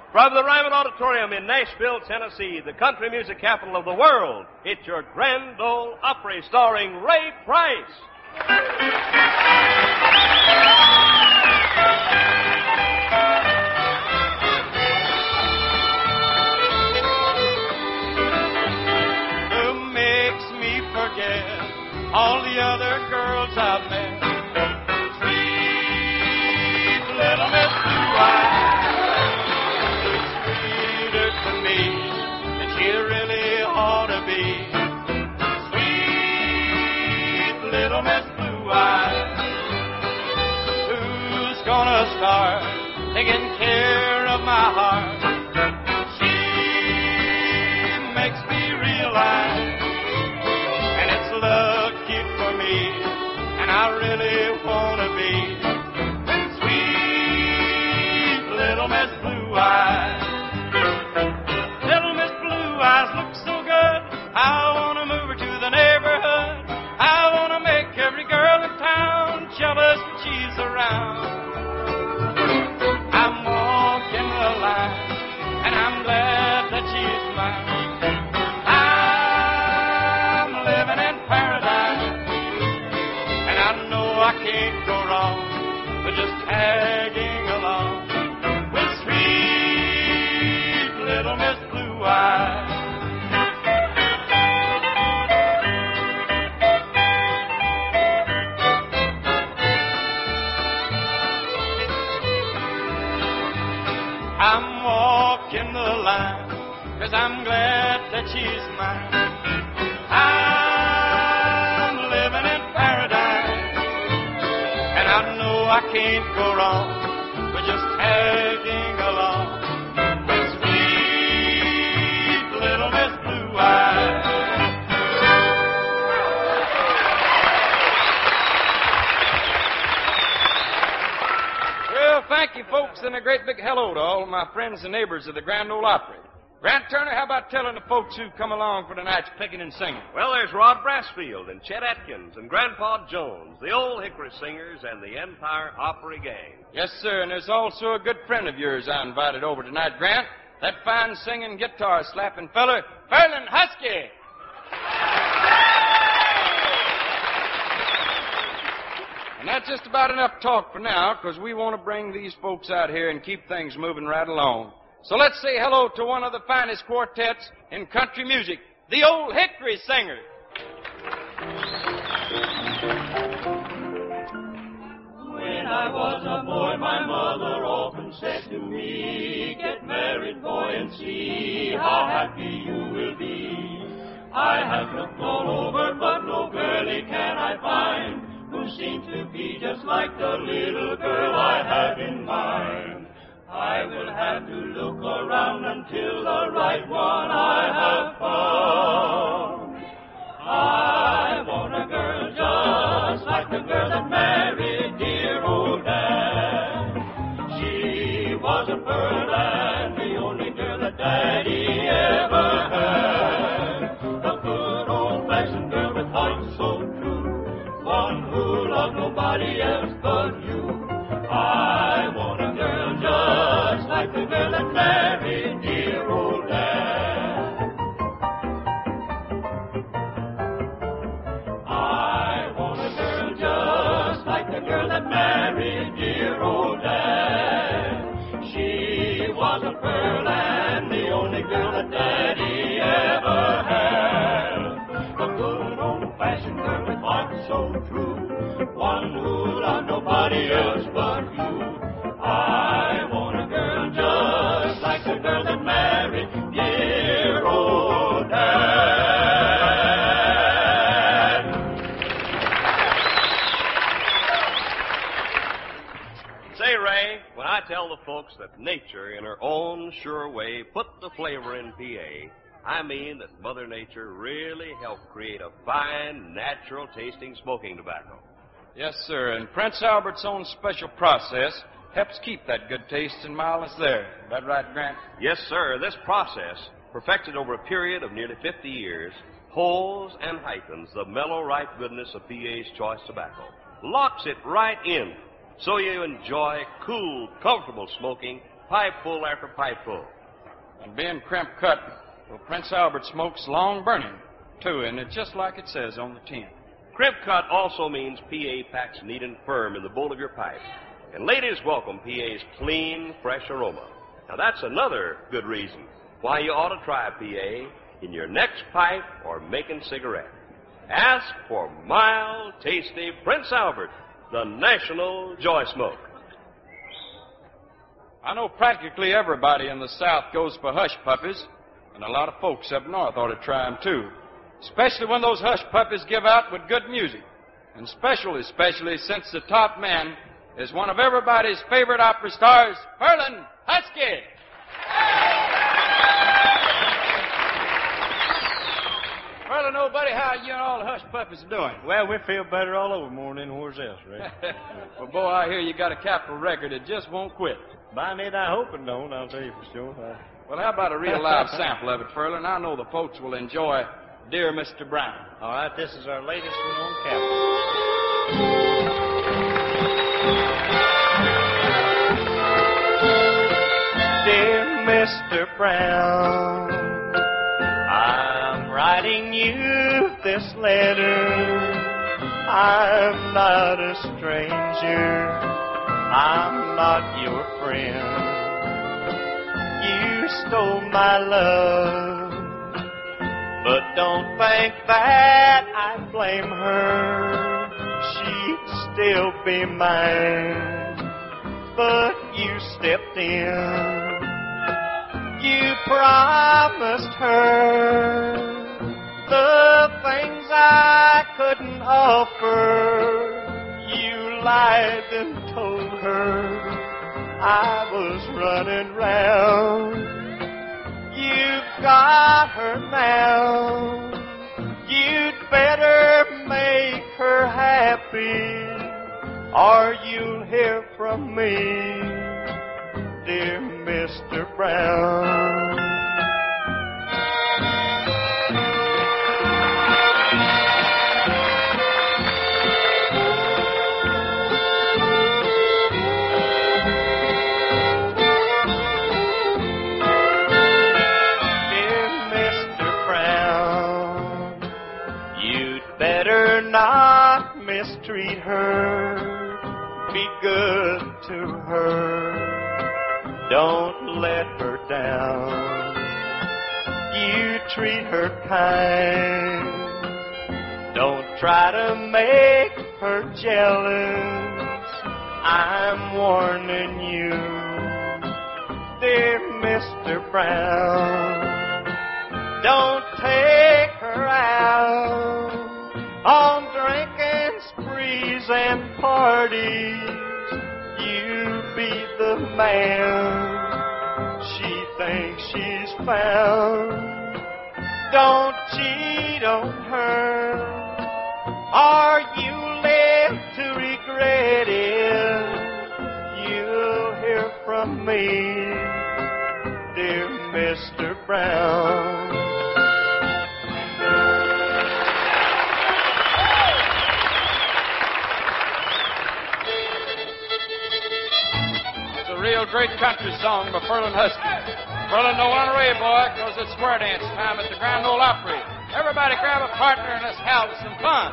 From the Ryman Auditorium in Nashville, Tennessee, the country music capital of the world, it's your Grand Ole Opry starring Ray Price. Who makes me forget all the other girls I've met? Sweet little Miss Blue Eyes, looks sweeter to me than she really ought to be. Sweet little Miss Blue Eyes, who's gonna start taking care of my heart? She makes me realize, and it's lucky for me, and I really wanna be sweet little Miss Blue Eyes. Little Miss Blue Eyes looks so good, I wanna move her to the neighborhood. I wanna make every girl in town jealous when she's around. I'm walking the line, and I'm glad that she's mine. I'm living in paradise, and I know I can't go wrong with just tagging along with sweet little Miss Blue Eyes. I'm walking the line, 'cause I'm glad that she's mine. I'm living in paradise, and I know I can't go wrong with just tagging along with sweet little Miss Blue Eyes. Well, thank you, folks, and a great big hello to all my friends and neighbors of the Grand Ole Opry. Grant Turner, how about telling the folks who come along for tonight's picking and singing? Well, there's Rod Brassfield and Chet Atkins and Grandpa Jones, the Old Hickory Singers, and the Empire Opry Gang. Yes, sir, and there's also a good friend of yours I invited over tonight, Grant. That fine singing, guitar-slapping feller, Ferlin Husky. And that's just about enough talk for now, because we want to bring these folks out here and keep things moving right along. So let's say hello to one of the finest quartets in country music, the Old Hickory Singers. When I was a boy, my mother often said to me, "Get married, boy, and see how happy you will be." I have looked all over, but no girlie can I find who seems to be just like the little girl I have in mind. I will have to look around until the right one I have found. I want a girl just like the girl that married dear old Dad. She was a pearl and the only girl that Daddy ever had. A good old-fashioned girl with heart so true, one who loved nobody else but you. I want a girl just like the girl that married dear old Dad. I want a girl just like the girl that married dear old Dad. She was a pearl and the only girl that Daddy ever had. A good old-fashioned girl with heart so true, one who loved nobody else but you. I want a girl just like the girl that married dear old Dad. Say, Ray, when I tell the folks that nature, in her own sure way, put the flavor in PA, I mean that Mother Nature really helped create a fine, natural-tasting smoking tobacco. Yes, sir, and Prince Albert's own special process helps keep that good taste and mildness there. Is that right, Grant? Yes, sir. This process, perfected over a period of nearly 50 years, holds and heightens the mellow, ripe goodness of PA's choice tobacco. Locks it right in, so you enjoy cool, comfortable smoking pipeful after pipeful. And being crimp cut, well, Prince Albert smokes long burning, too, and it's just like it says on the tin. Crimp cut also means PA packs neat and firm in the bowl of your pipe. And ladies welcome PA's clean, fresh aroma. Now that's another good reason why you ought to try PA in your next pipe or making cigarette. Ask for mild, tasty Prince Albert, the national joy smoke. I know practically everybody in the South goes for hush puppies, and a lot of folks up north ought to try them too, especially when those hush puppies give out with good music, and especially since the top man is one of everybody's favorite opera stars, Ferlin Husky. Well, nobody, how you and all the hush puppies are doing? Well, we feel better all over morning than where's else, Ray. Well, boy, I hear you got a capital record that just won't quit. By it, I hope it don't, I'll tell you for sure. Well, how about a real live sample of it, Ferlin? I know the folks will enjoy Dear Mr. Brown. All right, this is our latest one on Capitol. Dear Mr. Brown, I'm writing you this letter. I'm not a stranger. I'm not your friend. You stole my love, but don't think that I blame her. She'd still be mine, but you stepped in. You promised her the things I couldn't offer. You lied and told her I was running round. You've got her now. You'd better make her happy, or you'll hear from me, dear Mr. Brown. Not mistreat her, be good to her, don't let her down. You treat her kind, don't try to make her jealous. I'm warning you, dear Mr. Brown, don't take her out on drinking sprees and parties. You be the man she thinks she's found. Don't cheat on her, or you live to regret it. You'll hear from me, dear Mr. Brown. Real great country song by Ferlin Husky. Ferlin, no one away, boy, because it's square dance time at the Grand Ole Opry. Everybody grab a partner and let's have some fun.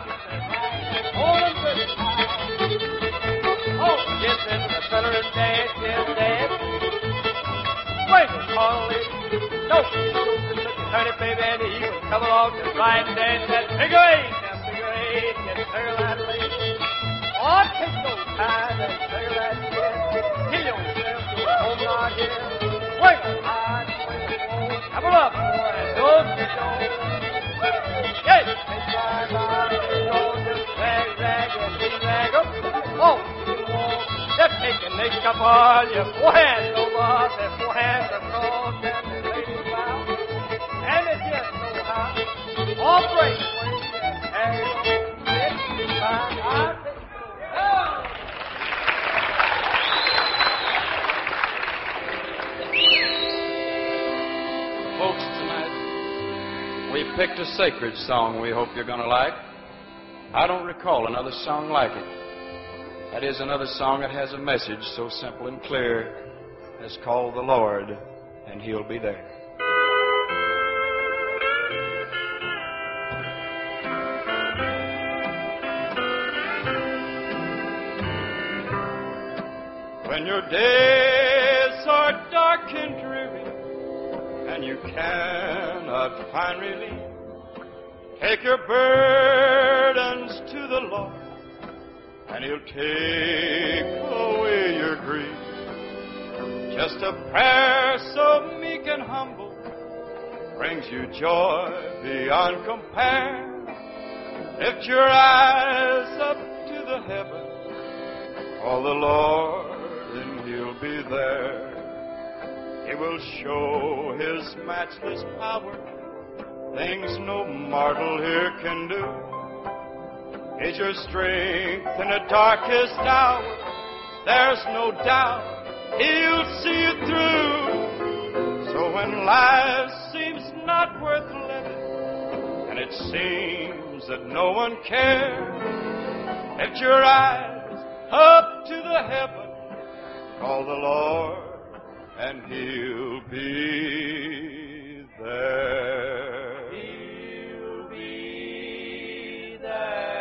Oh, yes, and the feller is dead, dead. Wait, Polly. No, honey, baby, and he will come along and ride and dance that figure eight. Now, figure eight, get her that lady. Oh, take no time and figure that shit. Home out here, wake up high, come up, boy, don't get on. Hey, it's my body, just rag, and rag up. Oh, just take a nick up on your four hands, no boss, and four hands across, and the lady bow. And it's just so high, all break, hey, it's my folks, tonight we picked a sacred song we hope you're going to like. I don't recall another song like it. That is another song that has a message so simple and clear has called the Lord, and He'll be there. When your days are dark and dreary, and you cannot find relief, take your burdens to the Lord, and He'll take away your grief. Just a prayer so meek and humble brings you joy beyond compare. Lift your eyes up to the heaven, call the Lord, and He'll be there. He will show His matchless power, things no mortal here can do. He's your strength in the darkest hour. There's no doubt He'll see you through. So when life seems not worth living, and it seems that no one cares, lift your eyes up to the heaven, call the Lord, and He'll be there. He'll be there.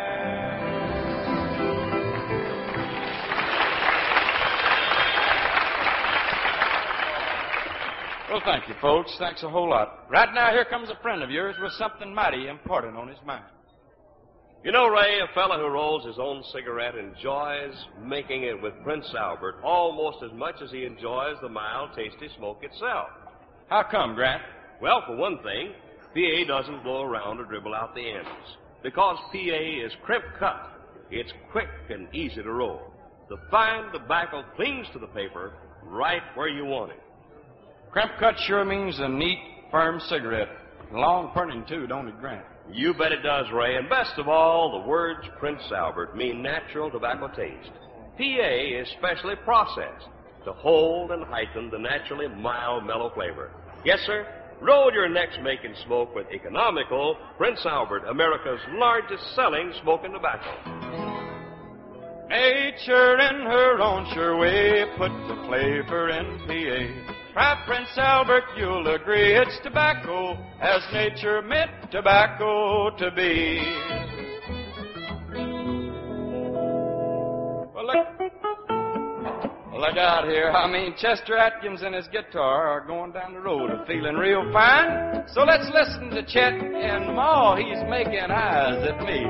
Well, thank you, folks. Thanks a whole lot. Right now, here comes a friend of yours with something mighty important on his mind. You know, Ray, a fella who rolls his own cigarette enjoys making it with Prince Albert almost as much as he enjoys the mild, tasty smoke itself. How come, Grant? Well, for one thing, PA doesn't blow around or dribble out the ends. Because PA is crimp cut. It's quick and easy to roll. The fine tobacco clings to the paper right where you want it. Crimp cut sure means a neat, firm cigarette. Long burning, too, don't it, Grant? You bet it does, Ray. And best of all, the words Prince Albert mean natural tobacco taste. PA is specially processed to hold and heighten the naturally mild, mellow flavor. Yes, sir. Roll your next make and smoke with economical Prince Albert, America's largest selling smoking tobacco. Nature in her own sure way put the flavor in PA. Try Prince Albert, you'll agree it's tobacco as nature meant tobacco to be. Well, look out here. I mean, Chester Atkins and his guitar are going down the road and feeling real fine. So let's listen to Chet and Ma, he's making eyes at me.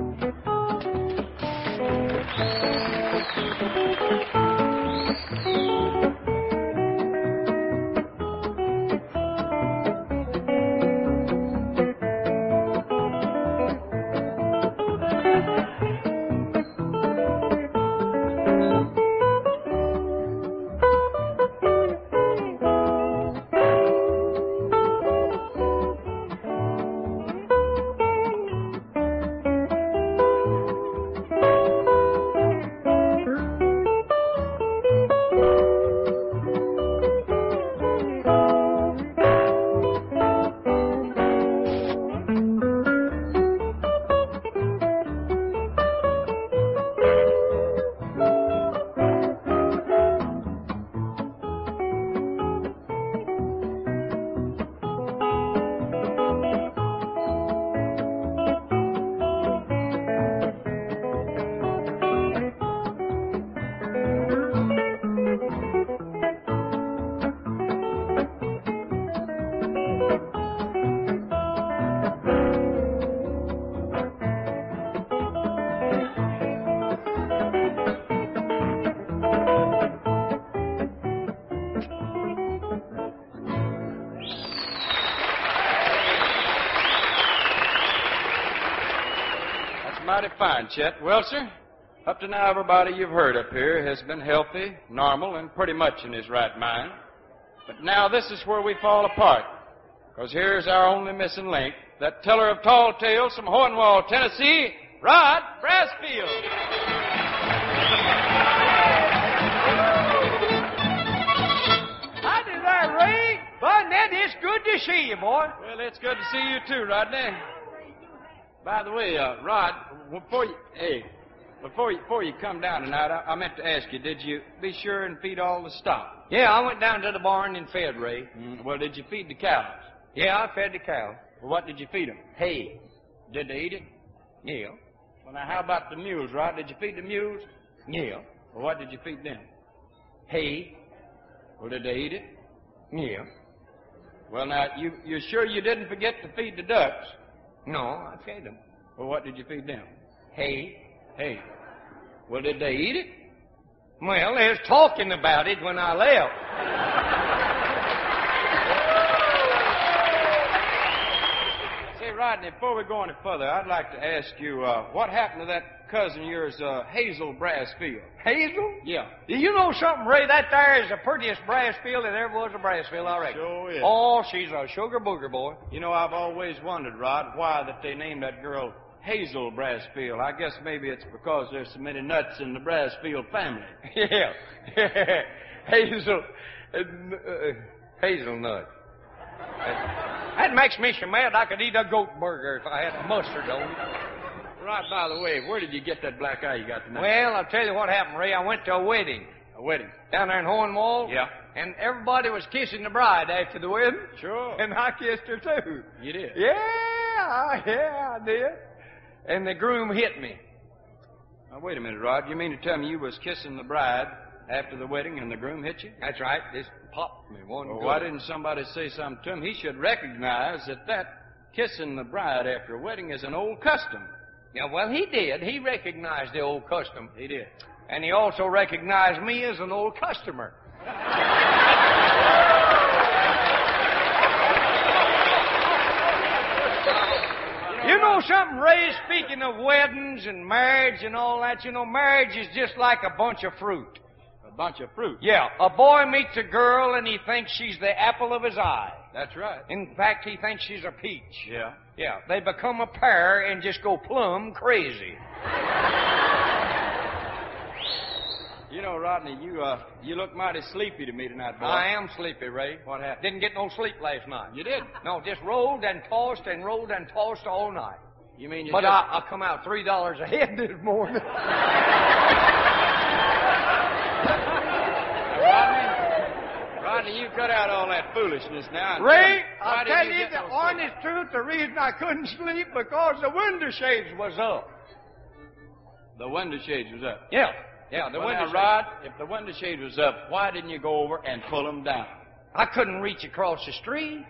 Mighty fine, Chet. Well, sir, up to now, everybody you've heard up here has been healthy, normal, and pretty much in his right mind. But now this is where we fall apart, because here's our only missing link, that teller of tall tales from Hohenwald, Tennessee, Rod Brasfield. Howdy there, Ray. Bud, Ned, it's good to see you, boy. Well, it's good to see you too, Rodney. By the way, Rod, before you... Hey, Before you come down tonight, I meant to ask you, did you be sure and feed all the stock? Yeah, I went down to the barn and fed Ray. Well, did you feed the cows? Yeah, I fed the cow. Well, what did you feed them? Hay. Did they eat it? Yeah. Well, now, how about the mules, Rod? Did you feed the mules? Yeah. Well, what did you feed them? Hay. Well, did they eat it? Yeah. Well, now, you're sure you didn't forget to feed the ducks? No, I fed them. Well, what did you feed them? Hay. Hey. Well, did they eat it? Well, they was talking about it when I left. Say, Rodney, before we go any further, I'd like to ask you, what happened to that cousin of yours, Hazel Brassfield? Hazel? Yeah. You know something, Ray? That there is the prettiest brass field that ever was a brass field, I reckon. Sure is. Oh, she's a sugar booger, boy. You know, I've always wondered, Rod, why that they named that girl Hazel Brassfield. I guess maybe it's because there's so many nuts in the Brassfield family. Yeah. Hazelnut. That makes me so mad I could eat a goat burger if I had a mustard on it. Right, by the way, where did you get that black eye you got tonight? Well, I'll tell you what happened, Ray. I went to a wedding. A wedding? Down there in Hornwall. Yeah. And everybody was kissing the bride after the wedding. Sure. And I kissed her, too. You did? Yeah, I did. And the groom hit me. Now, wait a minute, Rod. You mean to tell me you was kissing the bride after the wedding and the groom hit you? That's right. This popped me one Well, good. why didn't somebody say something to him? He should recognize that kissing the bride after a wedding is an old custom. Yeah, well, he did. He recognized the old custom. He did. And he also recognized me as an old customer. You know something, Ray? Speaking of weddings and marriage and all that, you know, marriage is just like a bunch of fruit. A bunch of fruit. Yeah, a boy meets a girl and he thinks she's the apple of his eye. That's right. In fact, he thinks she's a peach. Yeah. Yeah, they become a pair and just go plumb crazy. You know, Rodney, you look mighty sleepy to me tonight, boy. I am sleepy, Ray. What happened? Didn't get no sleep last night. You did? No, just rolled and tossed and rolled and tossed all night. You mean you But just... I come out $3 ahead this morning. Rodney, you cut out all that foolishness now. Ray, Why I'll did tell you you get the no sleep? honest truth, the reason I couldn't sleep because the window shades was up. The window shades was up. Yeah, the Well, window now, shades. Rod, if the window shade was up, why didn't you go over and pull them down? I couldn't reach across the street.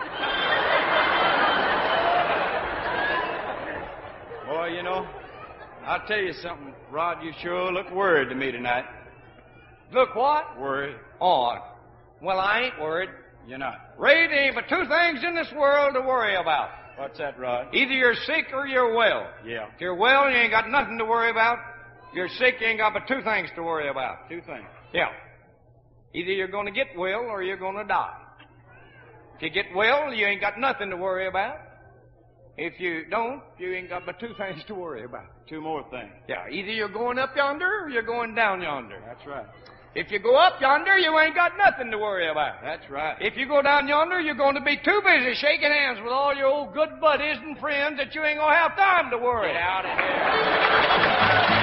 Boy, you know, I'll tell you something, Rod, you sure look worried to me tonight. Look what? Worried? Oh, well, I ain't worried. You're not. Ray, there ain't but two things in this world to worry about. What's that, Rod? Either you're sick or you're well. Yeah. If you're well, you ain't got nothing to worry about. If you're sick, you ain't got but two things to worry about. Two things. Yeah. Either you're going to get well or you're going to die. If you get well, you ain't got nothing to worry about. If you don't, you ain't got but two things to worry about. Two more things. Yeah, either you're going up yonder or you're going down yonder. That's right. If you go up yonder, you ain't got nothing to worry about. That's right. If you go down yonder, you're going to be too busy shaking hands with all your old good buddies and friends that you ain't going to have time to worry. Get out of here.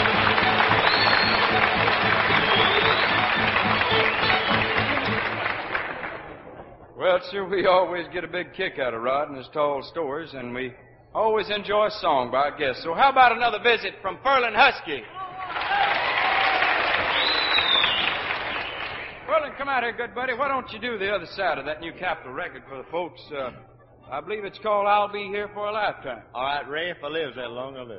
Well, sure, we always get a big kick out of Rod and his tall stories, and we always enjoy a song by our guests. So how about another visit from Furlan Husky? Furlan, come out here, good buddy. Why don't you do the other side of that new Capitol record for the folks? I believe it's called I'll Be Here for a Lifetime. All right, Ray, if I live that long, I'll live.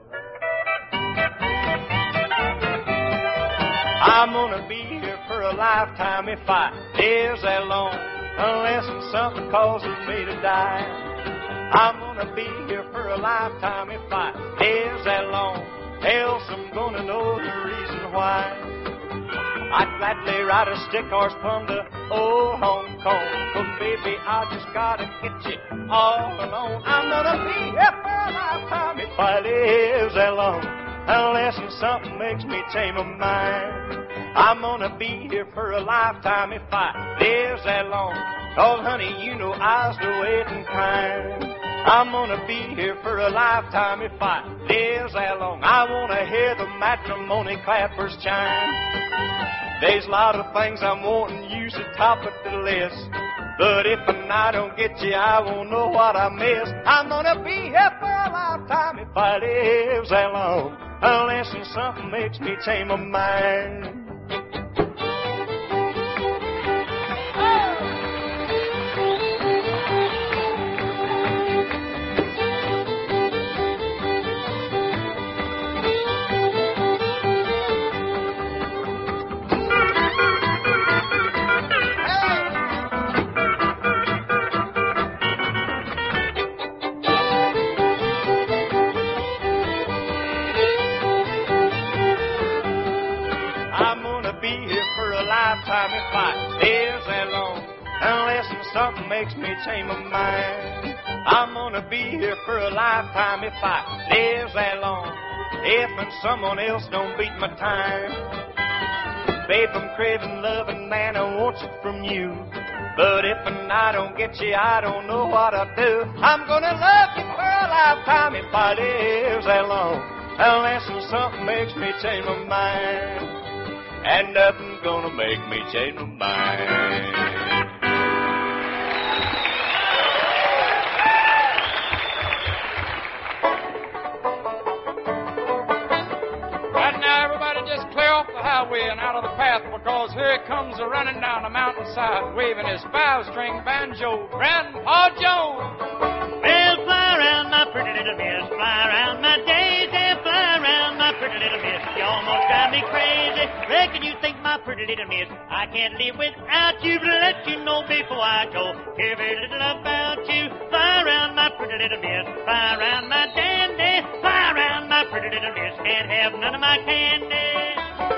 I'm gonna be here for a lifetime if I live that long, unless something causes me to die. I'm gonna be here for a lifetime if I live that long, else I'm gonna know the reason why. I'd gladly ride a stick horse from the old Hong Kong, 'cause baby, I just gotta get you all alone. I'm gonna be here for a lifetime if I live that long, unless something makes me change my mind. I'm gonna be here for a lifetime if I live that long, 'cause honey, you know I's the waiting kind. I'm gonna be here for a lifetime if I live that long. I wanna hear the matrimony clappers chime. There's a lot of things I'm wanting you to top of the list. But if I don't get you, I won't know what I missed. I'm gonna be here for a lifetime if I live that long, unless something makes me change my mind. Lifetime if I live that long, unless something makes me change my mind. I'm gonna be here for a lifetime if I live that long, if and someone else don't beat my time. Babe, I'm craving love and man, I want it from you. But if and I don't get you, I don't know what I'll do. I'm gonna love you for a lifetime if I live that long, unless something makes me change my mind. And nothing's gonna make me change my mind. Right now, everybody just clear off the highway and out of the path, because here it comes a-running down the mountainside, waving his five-string banjo, Grandpa Jones. Well, fly around my pretty little miss, fly around my daisy, fly around my pretty little miss. You almost drive me crazy. Reckon you think my pretty little miss I can't live without you, but let you know before I go. Care very little about you. Fly around my pretty little miss, fly around my dandy, fly around my pretty little miss. Can't have none of my candy.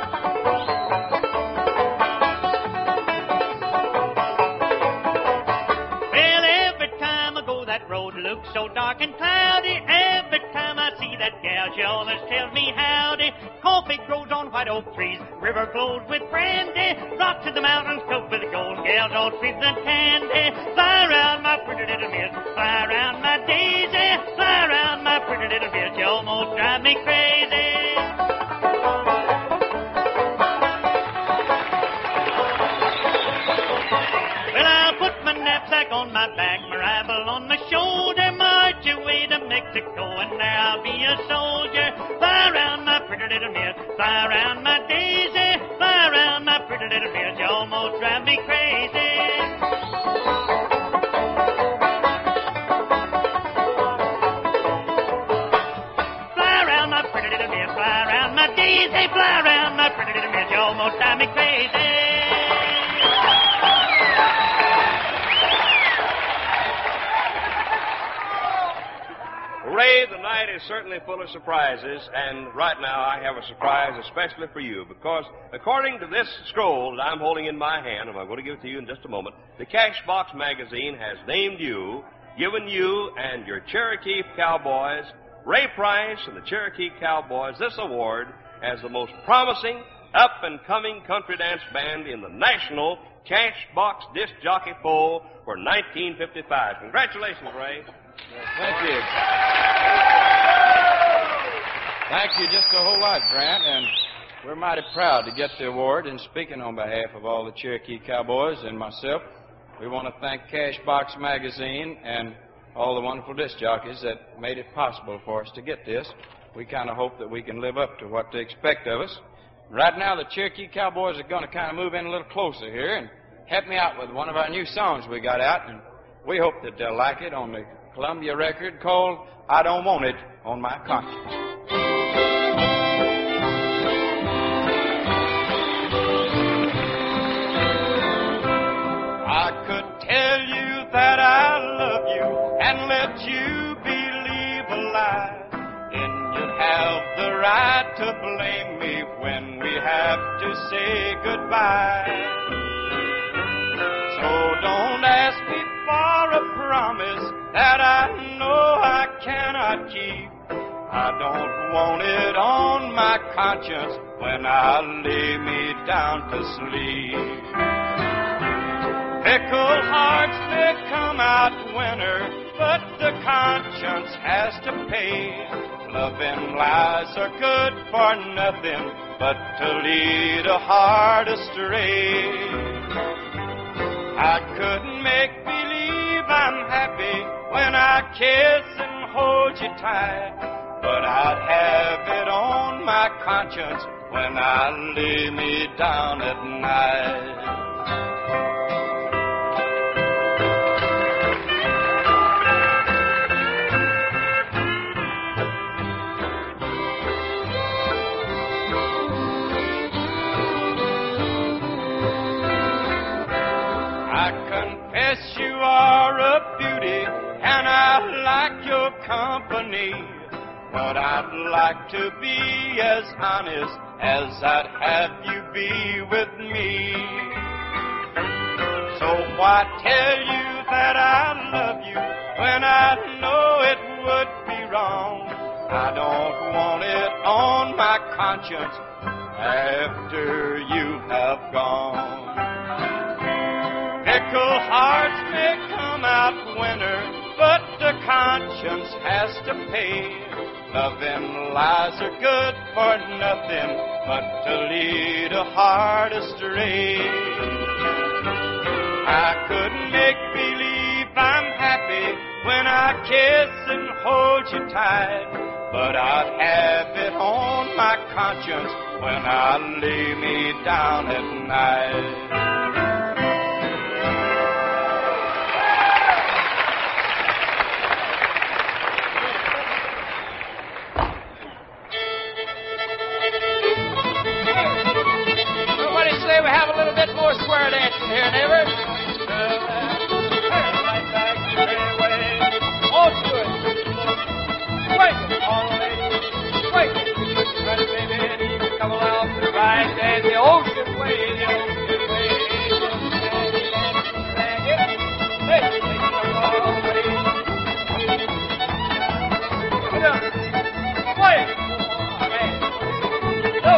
Looks so dark and cloudy. Every time I see that gal, she always tells me howdy. Coffee grows on white oak trees, river flows with brandy, rocks in the mountains covered with gold, gals all sweets and candy. Fly around my pretty little miss, fly around my daisy, fly around my pretty little miss. You almost drive me crazy. Well, I'll put my knapsack on my back, my rifle on my shoulder, march away to Mexico, and there I'll be a soldier. Fly around my pretty little miss, fly around my daisy, fly around my pretty little miss. You almost drive me crazy. Fly around my pretty little miss, fly around my daisy, fly around my pretty little miss. You almost drive me crazy. Ray, the night is certainly full of surprises, and right now I have a surprise especially for you, because according to this scroll that I'm holding in my hand, and I'm going to give it to you in just a moment, the Cashbox magazine has named you, given you and your Cherokee Cowboys, Ray Price and the Cherokee Cowboys, this award as the most promising, up-and-coming country dance band in the National Cashbox Disc Jockey Poll for 1955. Congratulations, Ray. Thank you. Thank you just a whole lot, Grant, and we're mighty proud to get the award. And speaking on behalf of all the Cherokee Cowboys and myself, we want to thank Cashbox Magazine and all the wonderful disc jockeys that made it possible for us to get this. We kind of hope that we can live up to what they expect of us. Right now, the Cherokee Cowboys are going to kind of move in a little closer here and help me out with one of our new songs we got out, and we hope that they'll like it on the Columbia record called I Don't Want It on My Conscience. I could tell you that I love you and let you believe a lie. And you have the right to blame me when we have to say goodbye. So don't ask me for a promise that I know I cannot keep. I don't want it on my conscience when I lay me down to sleep. Fickle hearts may come out winner, but the conscience has to pay. Love and lies are good for nothing but to lead a heart astray. I couldn't make believe I'm happy when I kiss and hold you tight, but I'd have it on my conscience when I lay me down at night. I confess you are a beauty, and I like your company, but I'd like to be as honest as I'd have you be with me. So why tell you that I love you when I know it would be wrong? I don't want it on my conscience after you have gone. Fickle hearts may come out winter, but the conscience has to pay. Love and lies are good for nothing but to lead a heart astray. I couldn't make believe I'm happy when I kiss and hold you tight, but I'd have it on my conscience when I lay me down at night. We have a little bit more square dancing here, neighbor. All to it. Wait. Wait. Baby, come along to the right and the ocean way, the ocean way. Hey, wait. No.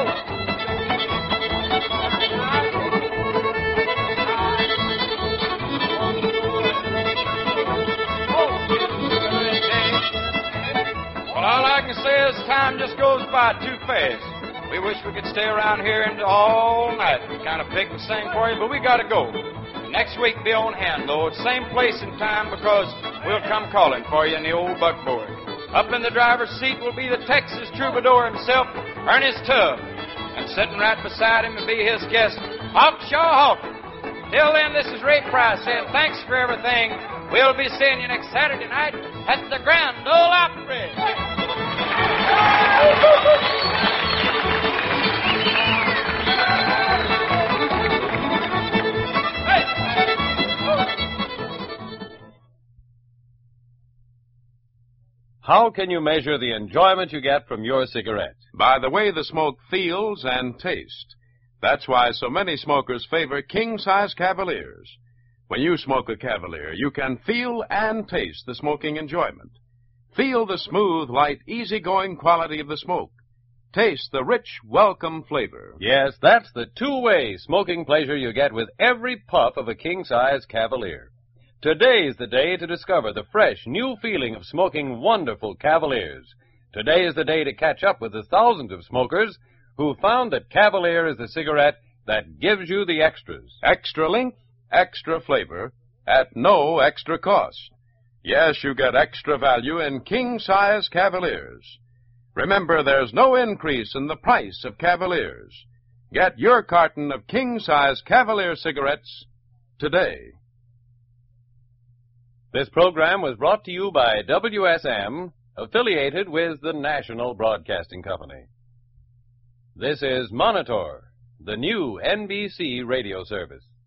All I can say is time just goes by too fast. We wish we could stay around here until all night and kind of pick and sing for you, but we got to go. Next week, be on hand, Lord. Same place and time, because we'll come calling for you in the old buckboard. Up in the driver's seat will be the Texas troubadour himself, Ernest Tubb. And sitting right beside him will be his guest, Hawkshaw Hawkins. Till then, this is Ray Price saying thanks for everything. We'll be seeing you next Saturday night at the Grand Ole Opry. How can you measure the enjoyment you get from your cigarette? By the way the smoke feels and tastes. That's why so many smokers favor king-size Cavaliers. When you smoke a Cavalier, you can feel and taste the smoking enjoyment. Feel the smooth, light, easygoing quality of the smoke. Taste the rich, welcome flavor. Yes, that's the two-way smoking pleasure you get with every puff of a king-size Cavalier. Today's the day to discover the fresh, new feeling of smoking wonderful Cavaliers. Today is the day to catch up with the thousands of smokers who found that Cavalier is the cigarette that gives you the extras. Extra length, extra flavor, at no extra cost. Yes, you get extra value in king-size Cavaliers. Remember, there's no increase in the price of Cavaliers. Get your carton of king-size Cavalier cigarettes today. This program was brought to you by WSM, affiliated with the National Broadcasting Company. This is Monitor, the new NBC radio service.